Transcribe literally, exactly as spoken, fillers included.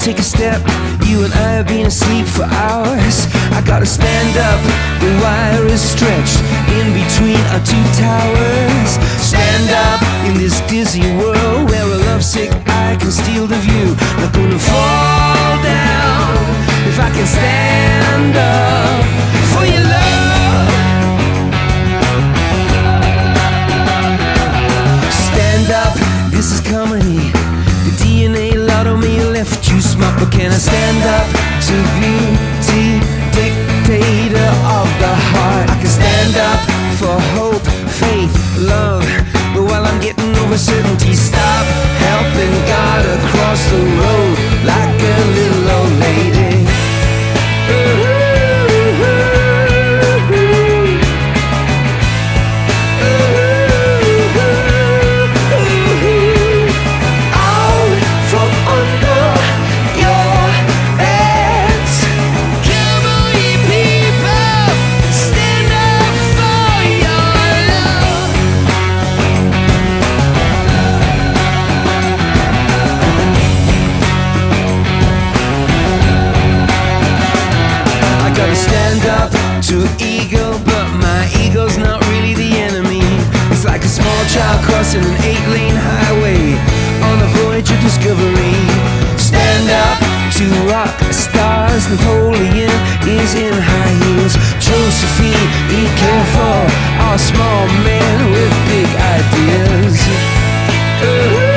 take a step. You and I have been asleep for hours. I gotta stand up, the wire is stretched in between our two towers. Stand up in this dizzy world where a lovesick eye can steal the view. Not gonna fall down if I can stand up for your love. Stand up, this is comedy. The D N A lotto me left you smart, but can I stand up to beauty, dictator of the heart? I can stand up for hope, faith, love, but while I'm getting over certainty, stop helping God across the road like a little old lady. Stand up to ego, but my ego's not really the enemy. It's like a small child crossing an eight-lane highway on a voyage of discovery. Stand up to rock stars. Napoleon is in high heels. Josephine, be careful, our small man with big ideas. Uh-huh.